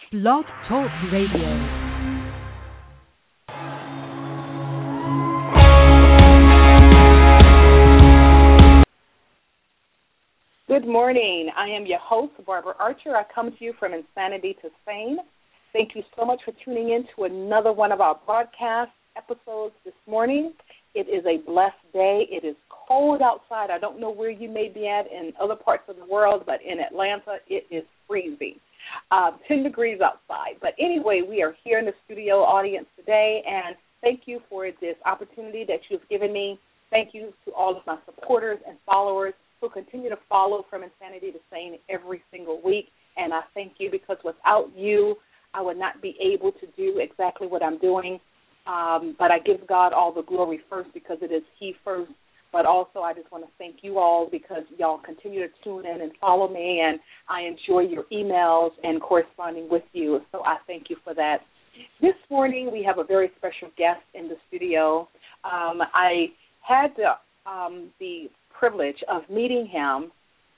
Blog Talk Radio. Good morning. I am your host, Barbara Archer. I come to you from Insanity to Sane. Thank you so much for tuning in to another one of our broadcast episodes this morning. It is a blessed day. It is cold outside. I don't know where you may be at in other parts of the world, but in Atlanta, it is freezing. 10 degrees outside. But anyway, we are here in the studio audience today, and thank you for this opportunity that you've given me. Thank you to all of my supporters and followers who continue to follow From Insanity to Sane every single week. And I thank you because without you, I would not be able to do exactly what I'm doing. But I give God all the glory first because it is He first. But also I just want to thank you all because y'all continue to tune in and follow me, and I enjoy your emails and corresponding with you. So I thank you for that. This morning we have a very special guest in the studio. I had the privilege of meeting him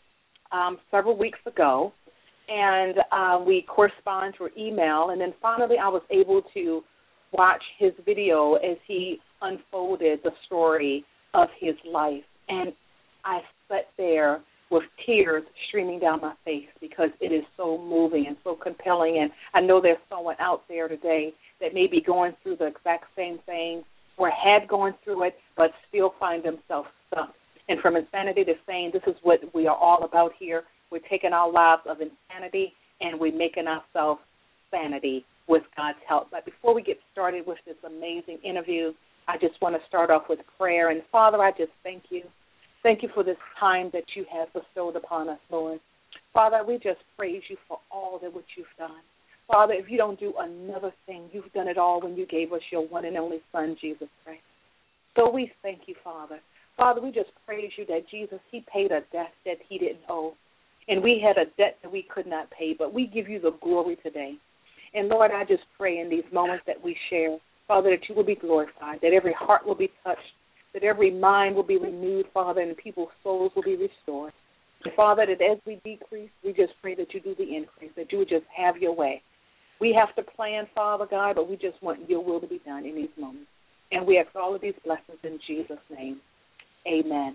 several weeks ago, and we corresponded through email, and then finally I was able to watch his video as he unfolded the story of his life. And I sat there with tears streaming down my face because it is so moving and so compelling. And I know there's someone out there today that may be going through the exact same thing or had gone through it but still find themselves stuck. And From Insanity to Sane, this is what we are all about here. We're taking our lives of insanity and we're making ourselves sanity with God's help. But before we get started with this amazing interview, I just want to start off with prayer. And Father, I just thank you. Thank you for this time that you have bestowed upon us, Lord. Father, we just praise you for all that what you've done. Father, if you don't do another thing, you've done it all when you gave us your one and only Son, Jesus Christ. So we thank you, Father. Father, we just praise you that Jesus, he paid a debt that he didn't owe. And we had a debt that we could not pay, but we give you the glory today. And Lord, I just pray in these moments that we share, Father, that you will be glorified, that every heart will be touched, that every mind will be renewed, Father, and people's souls will be restored. And Father, that as we decrease, we just pray that you do the increase, that you would just have your way. We have to plan, Father God, but we just want your will to be done in these moments. And we ask all of these blessings in Jesus' name. Amen.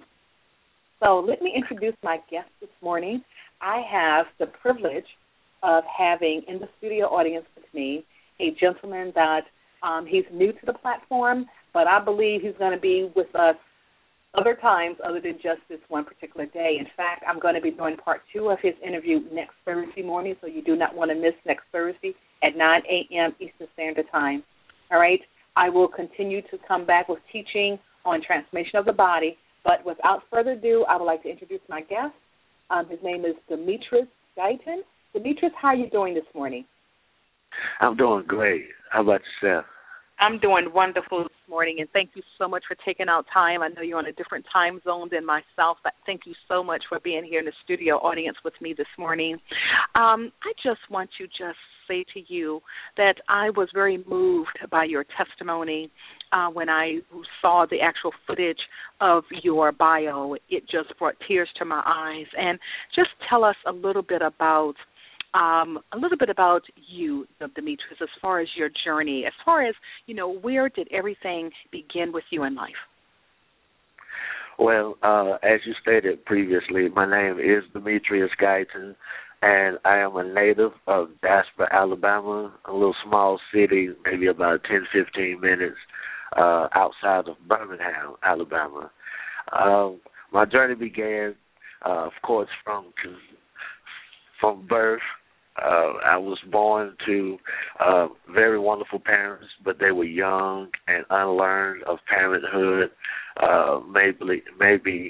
So let me introduce my guest this morning. I have the privilege of having in the studio audience with me a gentleman that he's new to the platform, but I believe he's going to be with us other times other than just this one particular day. In fact, I'm going to be doing part 2 of his interview next Thursday morning, so you do not want to miss next Thursday at 9 a.m. Eastern Standard Time. All right? I will continue to come back with teaching on transformation of the body, but without further ado, I would like to introduce my guest. His name is Demetrius Guyton. Demetrius, how are you doing this morning? I'm doing great. How about yourself? I'm doing wonderful this morning, and thank you so much for taking out time. I know you're on a different time zone than myself, but thank you so much for being here in the studio audience with me this morning. I just want to just say to you that I was very moved by your testimony when I saw the actual footage of your bio. It just brought tears to my eyes. And just tell us a little bit about you, Demetrius, as far as your journey, as far as, where did everything begin with you in life? Well, as you stated previously, my name is Demetrius Guyton, and I am a native of Jasper, Alabama, a little small city, maybe about 10, 15 minutes outside of Birmingham, Alabama. My journey began, of course, from birth. I was born to very wonderful parents, but they were young and unlearned of parenthood, maybe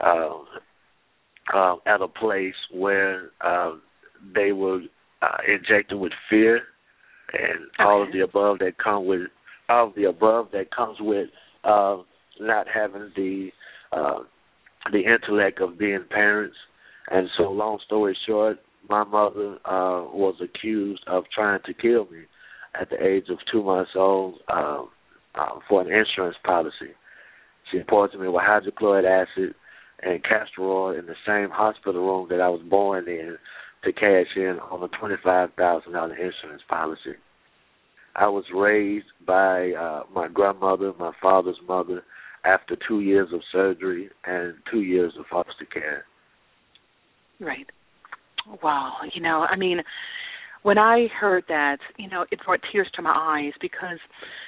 at a place where they were injected with fear and all of the above that comes with not having the intellect of being parents. And so, long story short, my mother was accused of trying to kill me at the age of 2 months old for an insurance policy. She poisoned me with hydrochloric acid and castor oil in the same hospital room that I was born in to cash in on a $25,000 insurance policy. I was raised by my grandmother, my father's mother, after 2 years of surgery and 2 years of foster care. Right. Wow. I mean, when I heard that, it brought tears to my eyes because,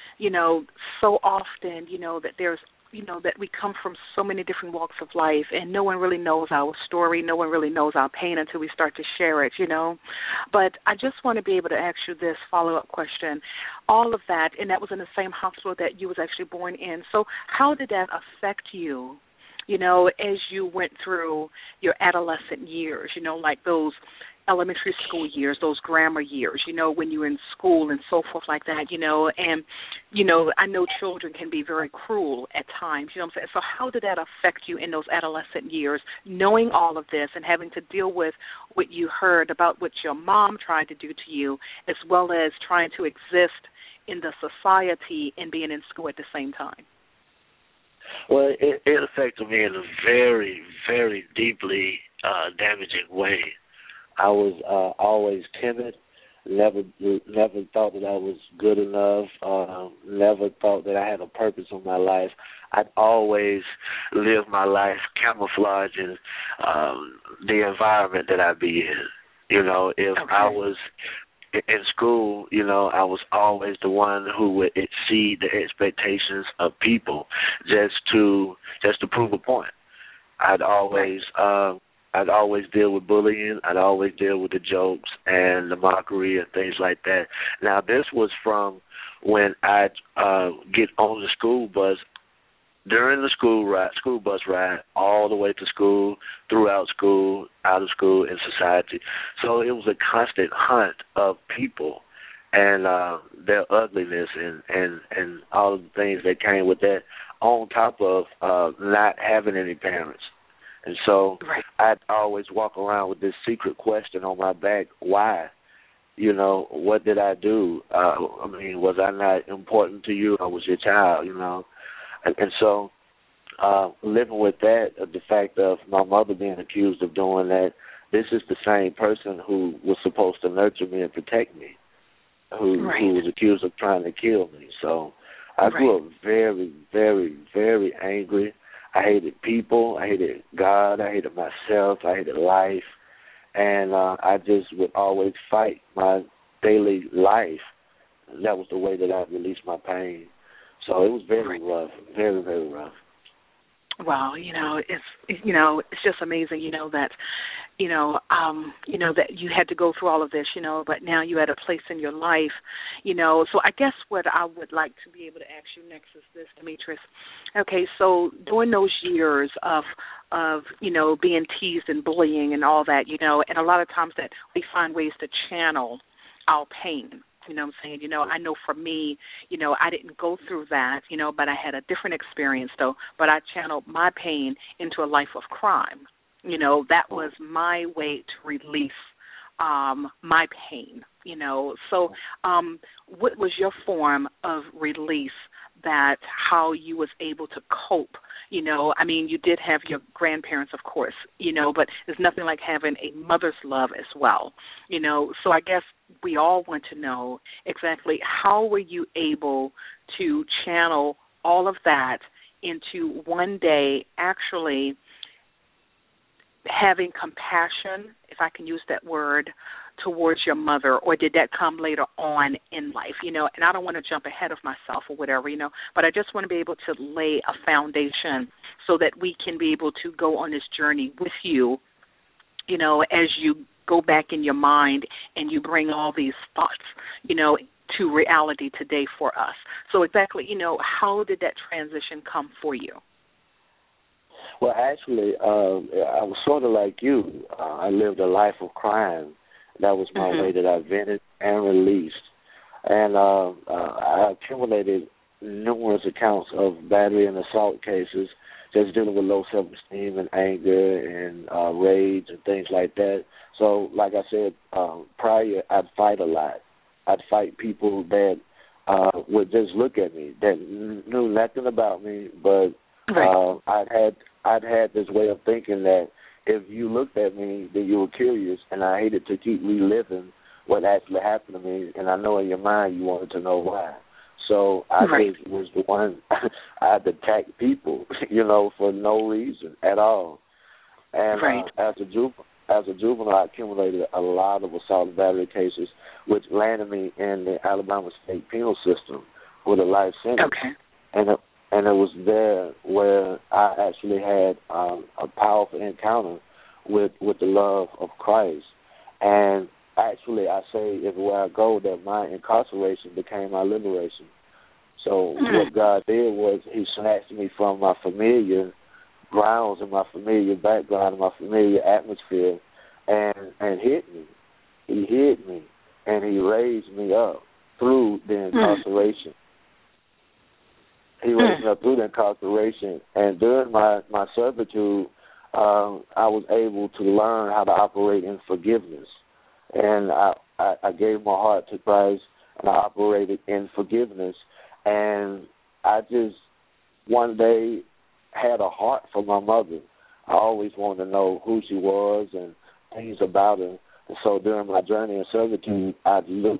so often, that there's, that we come from so many different walks of life and no one really knows our story. No one really knows our pain until we start to share it, But I just want to be able to ask you this follow-up question. All of that, and that was in the same hospital that you was actually born in. So how did that affect you, as you went through your adolescent years, like those elementary school years, those grammar years, when you're in school and so forth like that, and, I know children can be very cruel at times, what I'm saying? So how did that affect you in those adolescent years, knowing all of this and having to deal with what you heard about what your mom tried to do to you, as well as trying to exist in the society and being in school at the same time? Well, it affected me in a very, very deeply damaging way. I was always timid, never thought that I was good enough, never thought that I had a purpose in my life. I'd always lived my life camouflaging the environment that I'd be in. If okay. I was in school, I was always the one who would exceed the expectations of people just to prove a point. I'd always deal with bullying. I'd always deal with the jokes and the mockery and things like that. Now, this was from when I'd get on the school bus, during the school bus ride, all the way to school, throughout school, out of school, in society. So it was a constant hunt of people and their ugliness and all of the things that came with that, on top of not having any parents. And so right. I'd always walk around with this secret question on my back, why? What did I do? Was I not important to you? I was your child, And so living with that, the fact of my mother being accused of doing that, this is the same person who was supposed to nurture me and protect me, who was accused of trying to kill me. So I grew up very, very, very angry. I hated people. I hated God. I hated myself. I hated life. And I just would always fight my daily life. That was the way that I released my pain. So it was very rough, very, very rough. Wow, it's just amazing, that, that you had to go through all of this, but now you're at a place in your life, So I guess what I would like to be able to ask you next is this, Demetrius. Okay, so during those years of being teased and bullying and all that, and a lot of times that we find ways to channel our pain. You know what I'm saying? I know for me, I didn't go through that, but I had a different experience, though. But I channeled my pain into a life of crime. That was my way to release my pain, So what was your form of release, that how you was able to cope? You did have your grandparents, of course, but there's nothing like having a mother's love as well, So I guess we all want to know exactly how were you able to channel all of that into one day actually having compassion, if I can use that word, towards your mother, or did that come later on in life, and I don't want to jump ahead of myself or whatever, but I just want to be able to lay a foundation so that we can be able to go on this journey with you, as you go back in your mind and you bring all these thoughts, to reality today for us. So exactly, how did that transition come for you? Well, actually, I was sort of like you. I lived a life of crime. That was my way that I vented and released. And I accumulated numerous accounts of battery and assault cases, just dealing with low self-esteem and anger and rage and things like that. So, like I said prior, I'd fight a lot. I'd fight people that would just look at me, that knew nothing about me, but I'd had this way of thinking that if you looked at me, then you were curious, and I hated to keep reliving what actually happened to me, and I know in your mind you wanted to know why. So I just was the one, I had to attack people, for no reason at all. And as a juvenile, I accumulated a lot of assault and battery cases, which landed me in the Alabama State Penal System with a life sentence. Okay. And it was there where I actually had a powerful encounter with the love of Christ. And actually, I say everywhere I go that my incarceration became my liberation. So what God did was he snatched me from my familiar grounds and my familiar background and my familiar atmosphere and hid me. He hid me, and he raised me up through the incarceration. He raised me up through the incarceration, and during my servitude, I was able to learn how to operate in forgiveness. And I gave my heart to Christ, and I operated in forgiveness. And I just one day had a heart for my mother. I always wanted to know who she was and things about her. And so during my journey in servitude, I'd look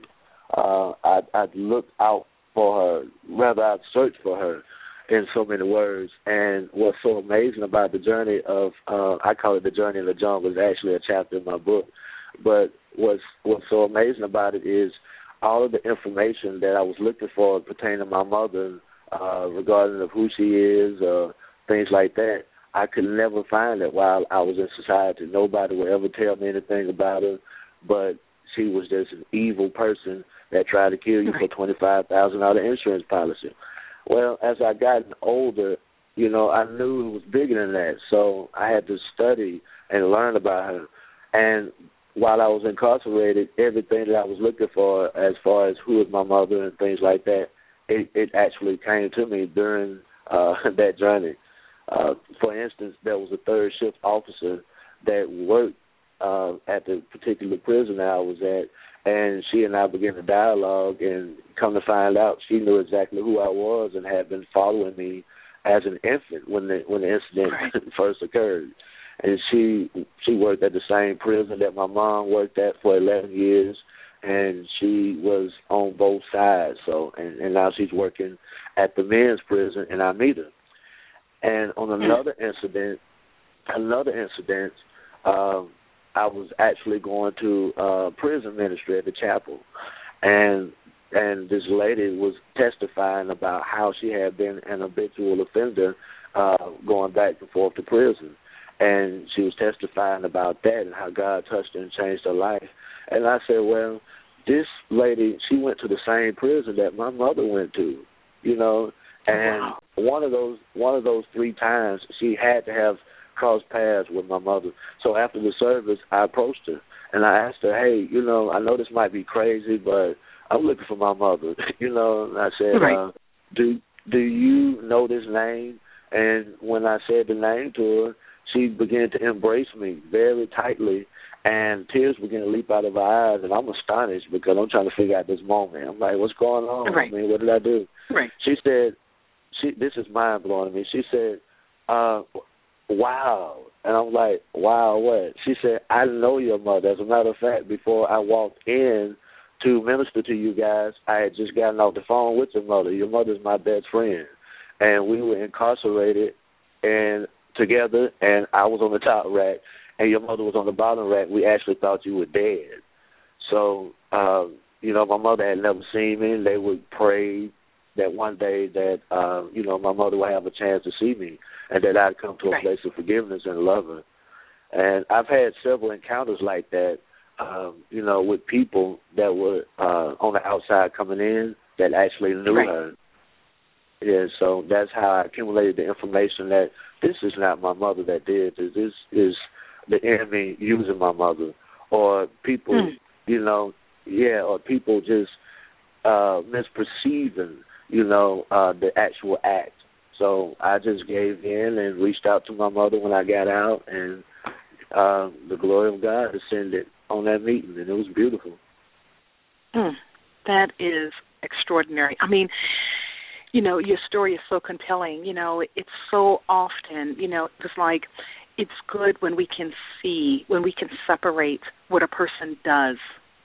out for her. Rather, I'd search for her in so many words. And what's so amazing about the journey of, I call it the journey in the jungle, is actually a chapter in my book. But what's so amazing about it is all of the information that I was looking for pertaining to my mother, regarding of who she is, things like that, I could never find it while I was in society. Nobody would ever tell me anything about her, but she was just an evil person that tried to kill you for $25,000 insurance policy. Well, as I gotten older, I knew it was bigger than that, so I had to study and learn about her. And while I was incarcerated, everything that I was looking for as far as who was my mother and things like that, it actually came to me during that journey. For instance, there was a third shift officer that worked at the particular prison that I was at, and she and I began to dialogue, and come to find out, she knew exactly who I was and had been following me as an infant when the incident first occurred. And she worked at the same prison that my mom worked at for 11 years, and she was on both sides. So, and now she's working at the men's prison in Alameda. And on another incident, I was actually going to prison ministry at the chapel, and this lady was testifying about how she had been an habitual offender, going back and forth to prison. And she was testifying about that and how God touched her and changed her life. And I said, well, this lady, she went to the same prison that my mother went to, And one of those 3 times, she had to have crossed paths with my mother. So after the service, I approached her and I asked her, hey, I know this might be crazy, but I'm looking for my mother. And I said, do you know this name? And when I said the name to her, she began to embrace me very tightly, and tears began to leap out of her eyes, and I'm astonished because I'm trying to figure out this moment. I'm like, what's going on? I mean, what did I do? She said, this is mind-blowing to me. She said, wow. And I'm like, wow, what? She said, I know your mother. As a matter of fact, before I walked in to minister to you guys, I had just gotten off the phone with your mother. Your mother's my best friend. And we were incarcerated and together, and I was on the top rack, and your mother was on the bottom rack. We actually thought you were dead. So, my mother had never seen me, and they would pray that one day that, my mother would have a chance to see me and that I'd come to a place of forgiveness and love her. And I've had several encounters like that, with people that were on the outside coming in that actually knew her. Yeah, so that's how I accumulated the information that this is not my mother that did this. This is the enemy using my mother, or people, or people just misperceiving, the actual act. So I just gave in and reached out to my mother when I got out, and the glory of God descended on that meeting, and it was beautiful. That is extraordinary. I mean, your story is so compelling. It's so often, it's like it's good when we can see, when we can separate what a person does,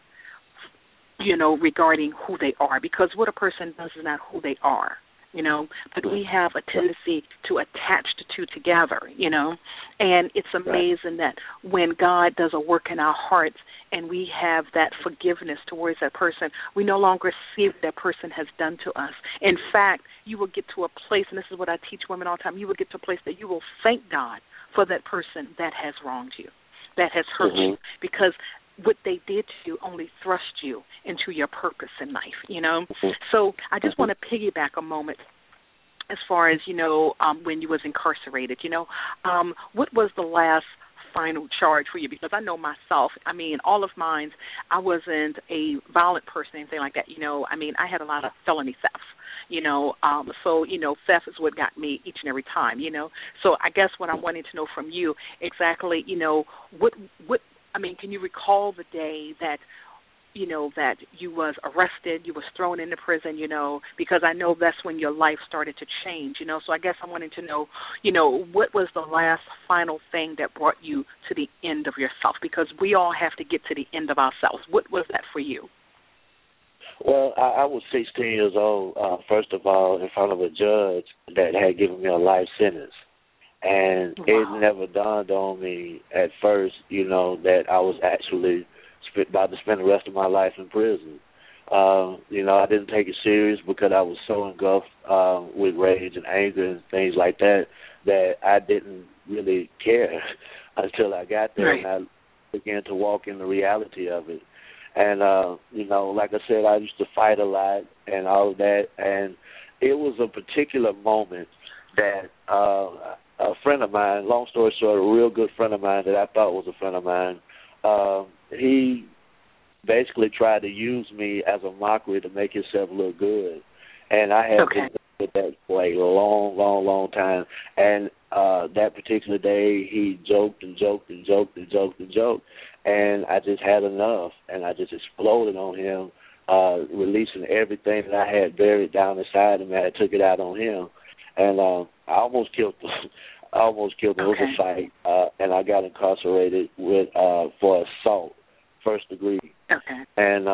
regarding who they are, because what a person does is not who they are. But we have a tendency to attach the two together, and it's amazing that when God does a work in our hearts and we have that forgiveness towards that person, we no longer see what that person has done to us. In fact, you will get to a place, and this is what I teach women all the time, you will get to a place that you will thank God for that person that has wronged you, that has hurt you, because what they did to you only thrust you into your purpose in life, So I just want to piggyback a moment as far as, when you was incarcerated, what was the last final charge for you? Because I know myself, all of mine, I wasn't a violent person, anything like that, I had a lot of felony thefts. So theft is what got me each and every time, So I guess what I'm wanting to know from you exactly, what can you recall the day that, that you was arrested, you was thrown into prison, because I know that's when your life started to change, So I guess I'm wanting to know, what was the last final thing that brought you to the end of yourself? Because we all have to get to the end of ourselves. What was that for you? Well, I was 16 years old, first of all, in front of a judge that had given me a life sentence. And it never dawned on me at first, that I was actually about to spend the rest of my life in prison. I didn't take it serious because I was so engulfed with rage and anger and things like that I didn't really care until I got there and I began to walk in the reality of it. And, like I said, I used to fight a lot and all of that. And it was a particular moment that a friend of mine, long story short, a real good friend of mine that I thought was a friend of mine, he basically tried to use me as a mockery to make himself look good. And I had been with that for a long, long, long time. And that particular day, he joked and joked and joked and joked and joked. And I just had enough, and I just exploded on him, releasing everything that I had buried down inside of me. I took it out on him. And I almost killed him. It was a fight, and I got incarcerated for assault, first degree. And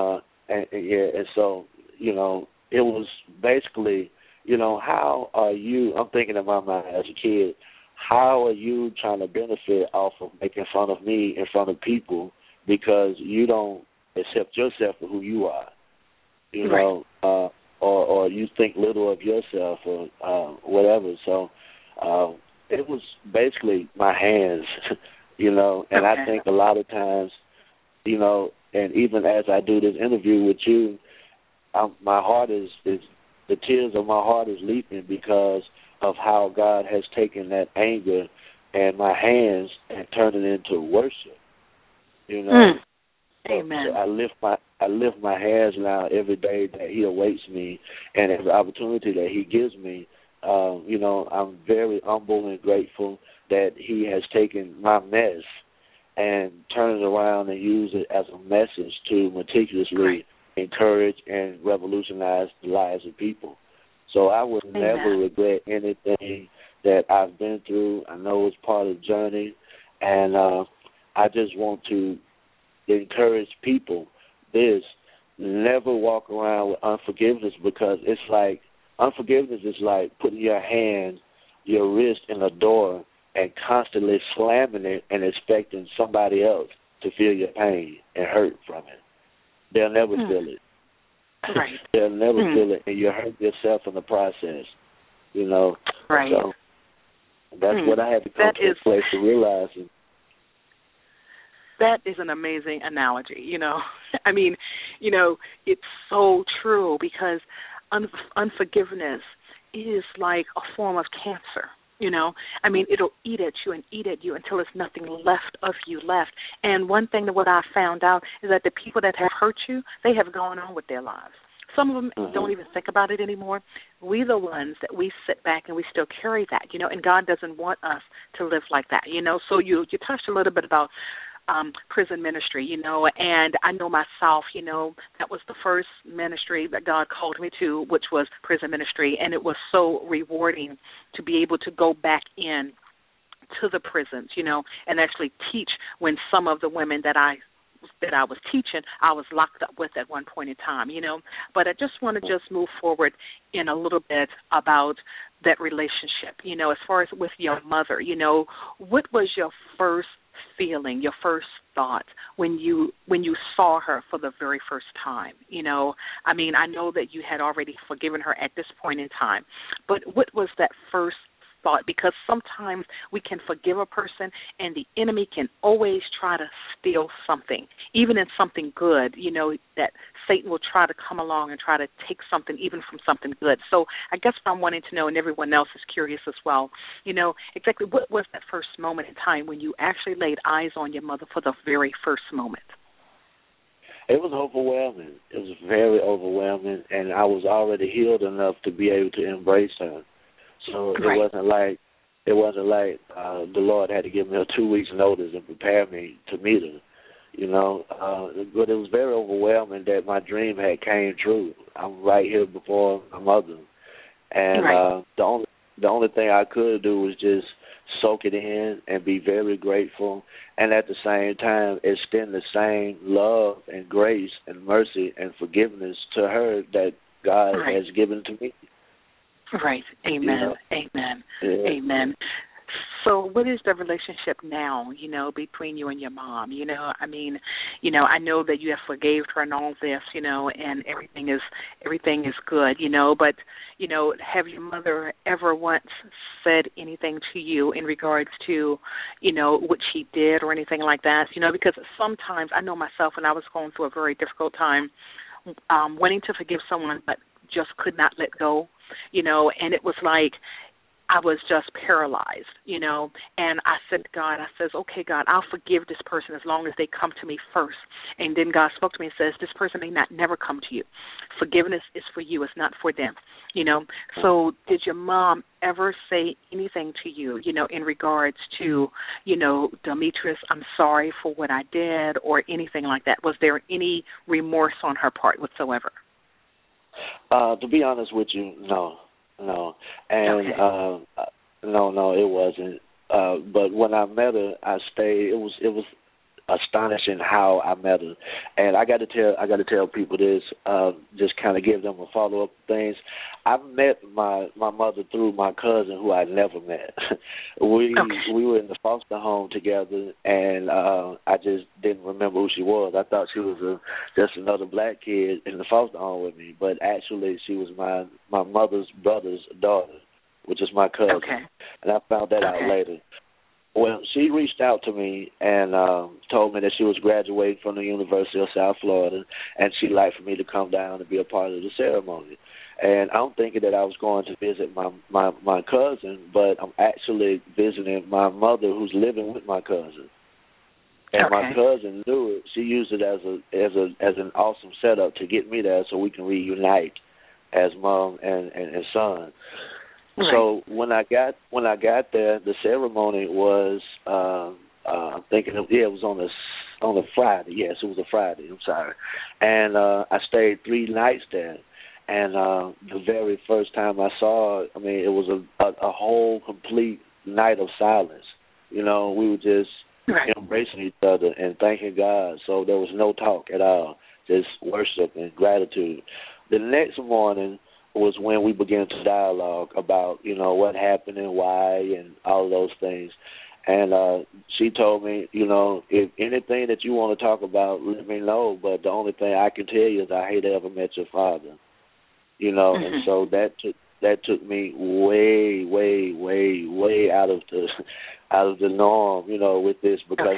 so it was basically, how are you? I'm thinking in my mind as a kid, how are you trying to benefit off of making fun of me in front of people because you don't accept yourself for who you are, or you think little of yourself or whatever. So it was basically my hands, and I think a lot of times, and even as I do this interview with you, my heart is the tears of my heart is leaping because of how God has taken that anger and my hands and turned it into worship. Amen. So I lift my hands now every day that He awaits me, and every opportunity that He gives me. I'm very humble and grateful that He has taken my mess and turned it around and used it as a message to meticulously encourage and revolutionize the lives of people. So I would never regret anything that I've been through. I know it's part of the journey, and I just want to encourage people never walk around with unforgiveness, because it's like unforgiveness is like putting your wrist in a door and constantly slamming it and expecting somebody else to feel your pain and hurt from it. They'll never feel it. They'll never feel it, and you hurt yourself in the process, So that's what I had to come to a place to realize. That is an amazing analogy, it's so true, because unforgiveness is like a form of cancer. It'll eat at you and eat at you until there's nothing left of you left. And one thing that what I found out is that the people that have hurt you, they have gone on with their lives. Some of them don't even think about it anymore. We the ones that we sit back and we still carry that, and God doesn't want us to live like that, So you touched a little bit about prison ministry, and I know myself, that was the first ministry that God called me to, which was prison ministry, and it was so rewarding to be able to go back in to the prisons, and actually teach when some of the women that I was teaching, I was locked up with at one point in time, But I just want to just move forward in a little bit about that relationship, as far as with your mother, what was your first feeling, your first thought when you saw her for the very first time? I mean, I know that you had already forgiven her at this point in time, but what was that first thought? Because sometimes we can forgive a person and the enemy can always try to steal something, even in something good, that Satan will try to come along and try to take something even from something good. So I guess what I'm wanting to know, and everyone else is curious as well, exactly what was that first moment in time when you actually laid eyes on your mother for the very first moment? It was overwhelming. It was very overwhelming, and I was already healed enough to be able to embrace her. So it wasn't like the Lord had to give me a 2 weeks notice and prepare me to meet her, But it was very overwhelming that my dream had came true. I'm right here before my mother, and the only thing I could do was just soak it in and be very grateful, and at the same time extend the same love and grace and mercy and forgiveness to her that God has given to me. Right. Amen. Amen. Yeah. Amen. So what is the relationship now, between you and your mom? I mean, I know that you have forgave her and all this, and everything is good, but, have your mother ever once said anything to you in regards to, what she did or anything like that? Because sometimes I know myself when I was going through a very difficult time, wanting to forgive someone but just could not let go, and it was like I was just paralyzed, and I said to God, okay, God, I'll forgive this person as long as they come to me first. And then God spoke to me and says, this person may not never come to you. Forgiveness is for you. It's not for them, So did your mom ever say anything to you, in regards to, Demetrius, I'm sorry for what I did or anything like that? Was there any remorse on her part whatsoever? To be honest with you, no, and no, it wasn't. But when I met her, I stayed. It was astonishing how I met her, and I got to tell people this. Just kind of give them a follow up things. I met my mother through my cousin who I never met. We were in the foster home together, and I just didn't remember who she was. I thought she was just another black kid in the foster home with me, but actually she was my mother's brother's daughter, which is my cousin, and I found that out later. Well, she reached out to me and told me that she was graduating from the University of South Florida, and she'd like for me to come down and be a part of the ceremony. And I'm thinking that I was going to visit my cousin, but I'm actually visiting my mother who's living with my cousin. And my cousin knew it. She used it as an awesome setup to get me there so we can reunite as mom and son. Right. So when I got there, the ceremony was I'm thinking it was on a Friday. Yes, it was a Friday. I'm sorry, and I stayed 3 nights there. And the very first time I saw it, I mean, it was a whole complete night of silence. We were just embracing each other and thanking God. So there was no talk at all, just worship and gratitude. The next morning was when we began to dialogue about, what happened and why and all of those things. And she told me, if anything that you want to talk about, let me know. But the only thing I can tell you is I hate to ever met your father. And so that took me way, way, way, way out of the norm, with this because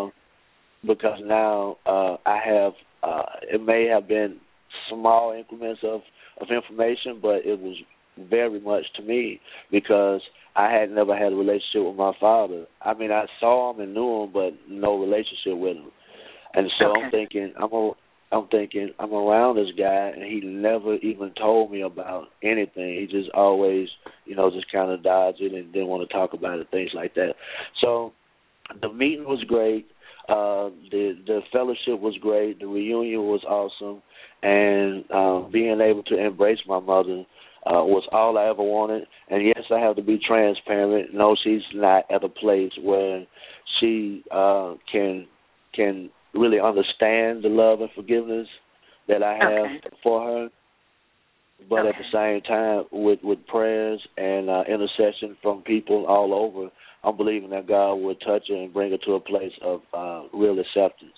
now I have it may have been small increments of information, but it was very much to me because I had never had a relationship with my father. I mean, I saw him and knew him, but no relationship with him. And so I'm thinking I'm around this guy, and he never even told me about anything. He just always, just kind of dodged it and didn't want to talk about it, things like that. So the meeting was great. The fellowship was great. The reunion was awesome. And being able to embrace my mother was all I ever wanted. And, yes, I have to be transparent. No, she's not at a place where she can really understand the love and forgiveness that I have for her. But at the same time, with prayers and intercession from people all over, I'm believing that God will touch her and bring her to a place of real acceptance.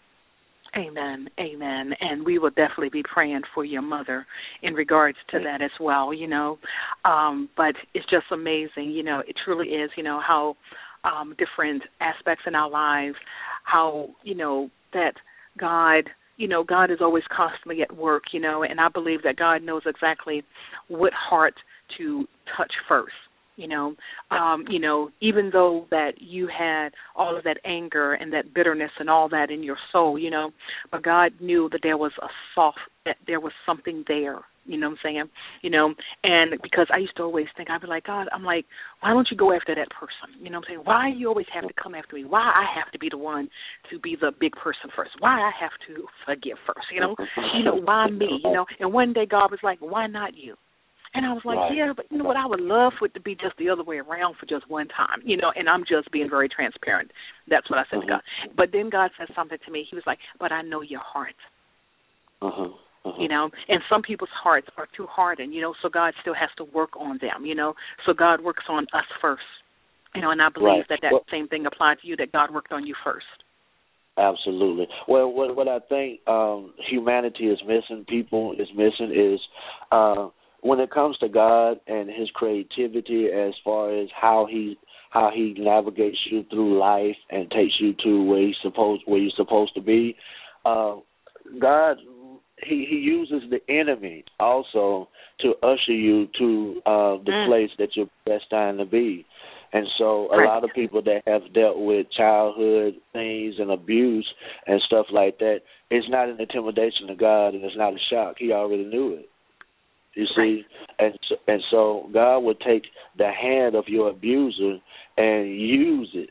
Amen, amen. And we will definitely be praying for your mother in regards to that as well, you know. But it's just amazing, you know, it truly is, you know, how different aspects in our lives, how, you know, that God, you know, God is always constantly at work, you know, and I believe that God knows exactly what heart to touch first. You know, even though that you had all of that anger and that bitterness and all that in your soul, you know, but God knew that there was that there was something there, you know what I'm saying? You know, and because I used to always think, I'd be like, God, I'm like, why don't you go after that person? You know what I'm saying? Why you always have to come after me? Why I have to be the one to be the big person first? Why I have to forgive first? You know, why me? You know, and one day God was like, why not you? And I was like, yeah, but you know what, I would love for it to be just the other way around for just one time, you know, and I'm just being very transparent. That's what I said to God. But then God said something to me. He was like, but I know your heart. You know, and some people's hearts are too hardened, you know, so God still has to work on them, you know. So God works on us first, you know, and I believe that same thing applies to you, that God worked on you first. Absolutely. Well, what I think humanity is missing, people is missing is when it comes to God and His creativity, as far as how He navigates you through life and takes you to where you're supposed to be, God He uses the enemy also to usher you to the place that you're destined to be. And so a lot of people that have dealt with childhood things and abuse and stuff like that, it's not an intimidation to God, and it's not a shock. He already knew it. You see, and so God would take the hand of your abuser and use it,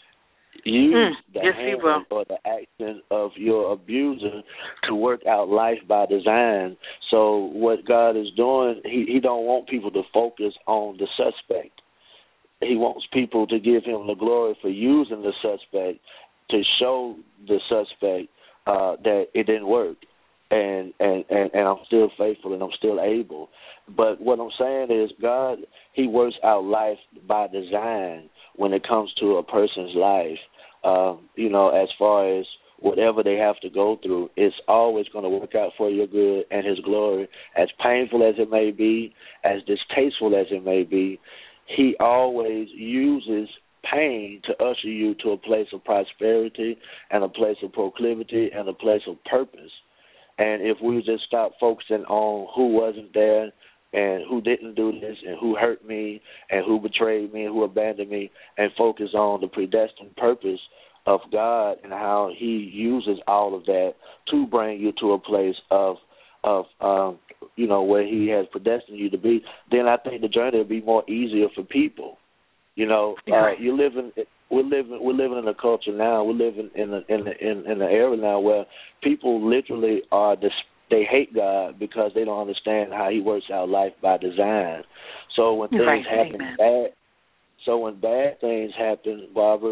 the hand or the action of your abuser to work out life by design. So what God is doing, He don't want people to focus on the suspect. He wants people to give Him the glory for using the suspect to show the suspect that it didn't work. And I'm still faithful and I'm still able. But what I'm saying is God, He works out life by design when it comes to a person's life. You know, as far as whatever they have to go through, it's always going to work out for your good and His glory. As painful as it may be, as distasteful as it may be, He always uses pain to usher you to a place of prosperity and a place of proclivity and a place of purpose. And if we just stop focusing on who wasn't there and who didn't do this and who hurt me and who betrayed me and who abandoned me, and focus on the predestined purpose of God and how He uses all of that to bring you to a place of you know, where He has predestined you to be, then I think the journey will be more easier for people. You know, we're living in a culture now. We're living in an era now where people literally they hate God because they don't understand how He works out life by design. So when things happen when bad things happen, Barbara,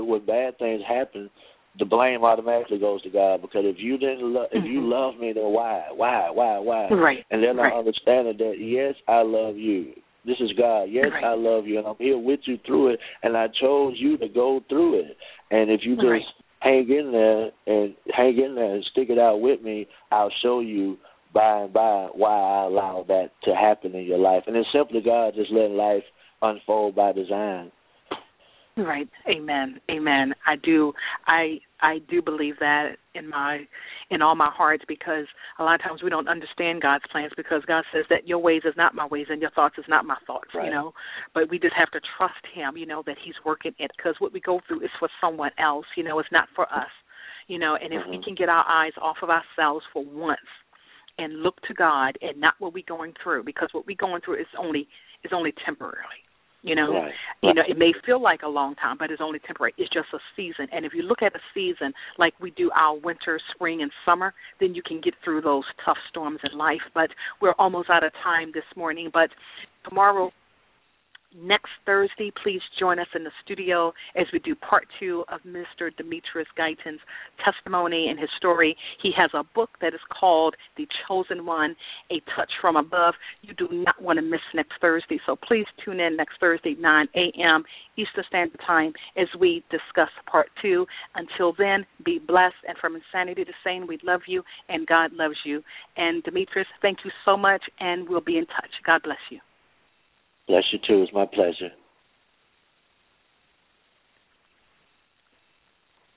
the blame automatically goes to God, because if you if you love me, then why? Right. And they're not understanding that, yes, I love you. This is God. Yes, I love you, and I'm here with you through it, and I chose you to go through it. And if you just hang in there and stick it out with me, I'll show you by and by why I allow that to happen in your life. And it's simply God just letting life unfold by design. Right. Amen. Amen. I do believe that in all my heart, because a lot of times we don't understand God's plans, because God says that your ways is not my ways and your thoughts is not my thoughts, you know. But we just have to trust Him, you know, that He's working it, because what we go through is for someone else, you know, it's not for us, you know. And if we can get our eyes off of ourselves for once and look to God and not what we're going through, because what we're going through is only temporarily. You know, it may feel like a long time, but it's only temporary. It's just a season. And if you look at a season like we do our winter, spring, and summer, then you can get through those tough storms in life. But we're almost out of time this morning. But tomorrow Next Thursday, please join us in the studio as we do part 2 of Mr. Demetrius Guyton's testimony and his story. He has a book that is called The Chosen One, A Touch from Above. You do not want to miss next Thursday, so please tune in next Thursday, 9 a.m. Eastern Standard Time, as we discuss part 2. Until then, be blessed. And from Insanity to Sane, we love you, and God loves you. And Demetrius, thank you so much, and we'll be in touch. God bless you. Bless you, too. It's my pleasure.